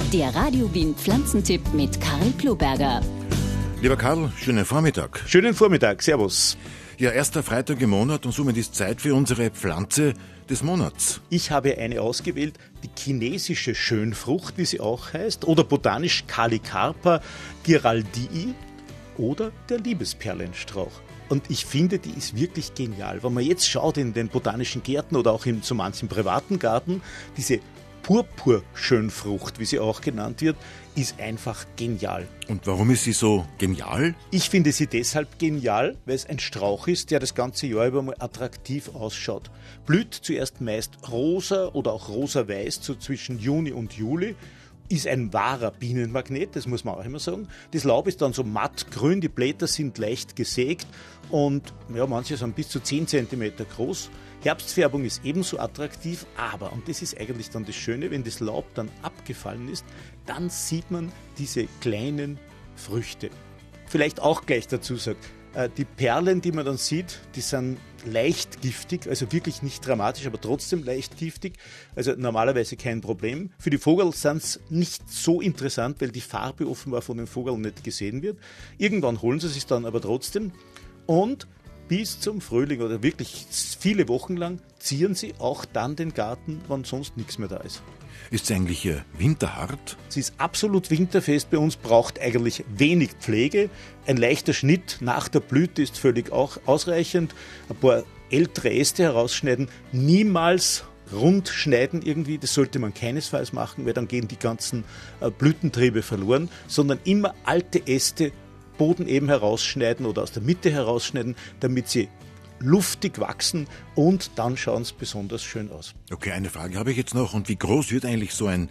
Der Radio Wien Pflanzentipp mit Karl Ploberger. Lieber Karl, schönen Vormittag. Schönen Vormittag, servus. Ja, erster Freitag im Monat und somit ist Zeit für unsere Pflanze des Monats. Ich habe eine ausgewählt, die chinesische Schönfrucht, wie sie auch heißt, oder botanisch Callicarpa giraldii oder der Liebesperlenstrauch. Und ich finde, die ist wirklich genial. Wenn man jetzt schaut in den botanischen Gärten oder auch in so manchen privaten Garten, diese Purpurschönfrucht, wie sie auch genannt wird, ist einfach genial. Und warum ist sie so genial? Ich finde sie deshalb genial, weil es ein Strauch ist, der das ganze Jahr über mal attraktiv ausschaut. Blüht zuerst meist rosa oder auch rosa-weiß, so zwischen Juni und Juli. Ist ein wahrer Bienenmagnet, das muss man auch immer sagen. Das Laub ist dann so mattgrün, die Blätter sind leicht gesägt und ja, manche sind bis zu 10 cm groß. Herbstfärbung ist ebenso attraktiv, aber, und das ist eigentlich dann das Schöne, wenn das Laub dann abgefallen ist, dann sieht man diese kleinen Früchte. Vielleicht auch gleich dazu sagt, die Perlen, die man dann sieht, die sind leicht giftig, also wirklich nicht dramatisch, aber trotzdem leicht giftig, also normalerweise kein Problem. Für die Vögel sind es nicht so interessant, weil die Farbe offenbar von den Vögeln nicht gesehen wird. Irgendwann holen sie sich dann aber trotzdem und bis zum Frühling oder wirklich viele Wochen lang ziehen sie auch dann den Garten, wann sonst nichts mehr da ist. Ist sie eigentlich winterhart? Sie ist absolut winterfest bei uns, braucht eigentlich wenig Pflege. Ein leichter Schnitt nach der Blüte ist völlig auch ausreichend. Ein paar ältere Äste herausschneiden, niemals rund schneiden irgendwie, das sollte man keinesfalls machen, weil dann gehen die ganzen Blütentriebe verloren, sondern immer alte Äste, Boden eben herausschneiden oder aus der Mitte herausschneiden, damit sie luftig wachsen und dann schauen sie besonders schön aus. Okay, eine Frage habe ich jetzt noch. Und wie groß wird eigentlich so ein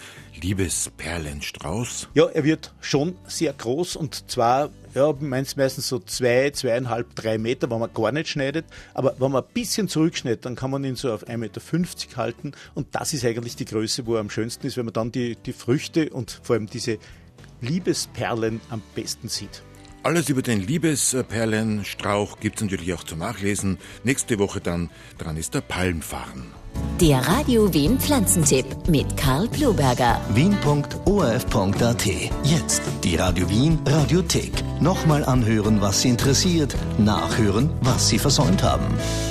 Liebesperlenstrauß? Ja, er wird schon sehr groß und zwar meistens so 2, 2,5, 3 Meter, wenn man gar nicht schneidet. Aber wenn man ein bisschen zurückschneidet, dann kann man ihn so auf 1,50 Meter halten und das ist eigentlich die Größe, wo er am schönsten ist, wenn man dann die Früchte und vor allem diese Liebesperlen am besten sieht. Alles über den Liebesperlenstrauch gibt es natürlich auch zum Nachlesen. Nächste Woche dann dran ist der Palmfarn. Der Radio Wien Pflanzentipp mit Karl Ploberger. wien.orf.at. Jetzt die Radio Wien Radiothek. Nochmal anhören, was Sie interessiert, nachhören, was Sie versäumt haben.